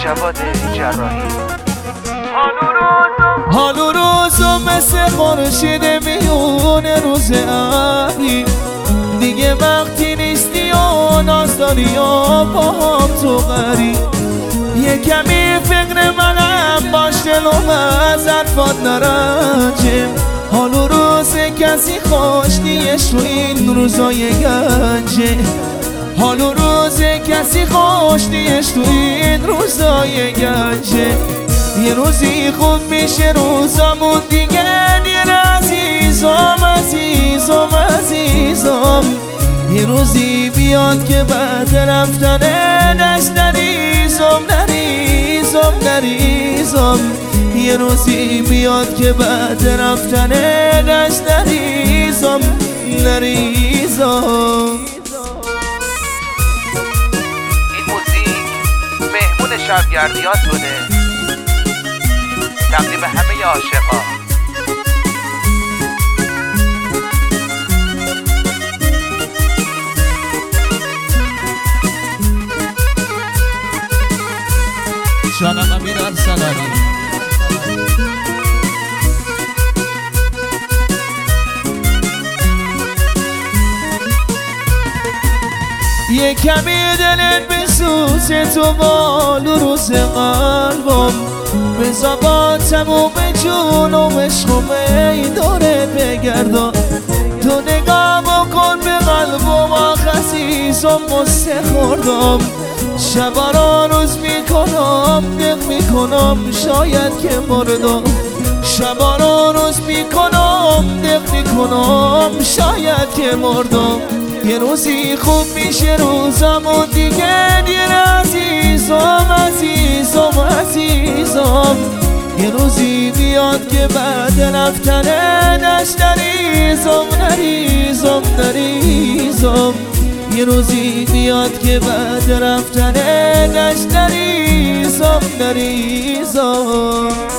جواد جراحی. حال و روزو مثل خورشید میونه روز ابری، دیگه وقتی نیستی و ناز داری و با هم تو غری. یه کمی فکر منم باش دلم از حرفات نرنجه. حال و روز کسی خوش نیست تو این روزای گنجه. حال و روز کسی خوش نیست تو این روزای گنجه. یه روزی خوب میشه روزامون دیگه دیر عزیزم عزیزم عزیزم. یه روزی بیاد که بعد رفتنه دست نریزم نریزم نریزم. یه روزی بیاد که بعد رفتنه دست نریزم نریزم. این موزیک مهمون شبگردیات بوده، تقدیم همه عاشقا. جانم امیر ارسلانی. یه کمی دلت بسوزه تو بال و روز قلبم، بزا با تموم جونم عشقم ای داره بگردان. تو نگاه بکن به قلبم آخ عزیزم مسته خوردم. شبا را روز میکنم دق میکنم شاید که مردم. شبا را روز میکنم دق میکنم شاید که مردم. یه روزی خوب میشه روزامون دیگه دیر عزیزم عزیزم عزیزم. یه روزی بیاد که بعد رفتنه دست نریزم نریزم نریزم. یه روزی بیاد که بعد رفتنه دست نریزم نریزم.